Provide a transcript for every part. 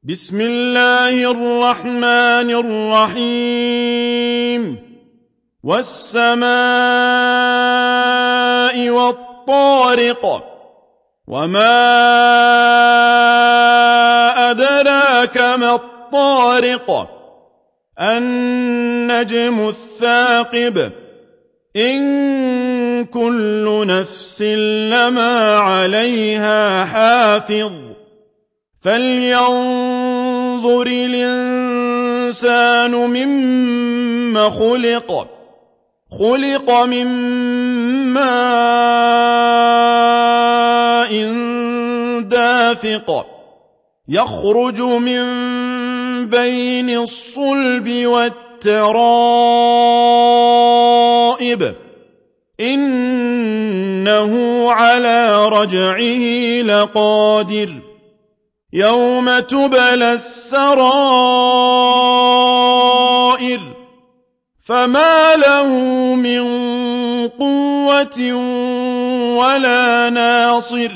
بسم الله الرحمن الرحيم والسماء والطارق وما أدراك ما الطارق النجم الثاقب إن كل نفس لما عليها حافظ فلينظر الإنسان مما خلق من ماء دافق يخرج من بين الصلب والترائب إنه على رجعه لقادر يوم تبلى السرائر فما له من قوة ولا ناصر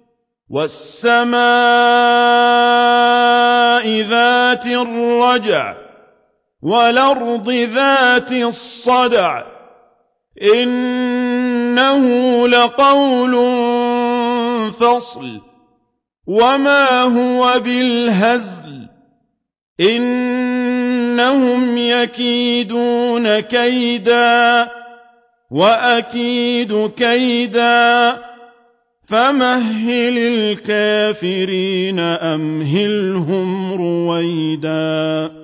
والسماء ذات الرجع والأرض ذات الصدع إنه لقول فصل وما هو بالهزل إنهم يكيدون كيدا وأكيد كيدا فمهل الكافرين أمهلهم رويدا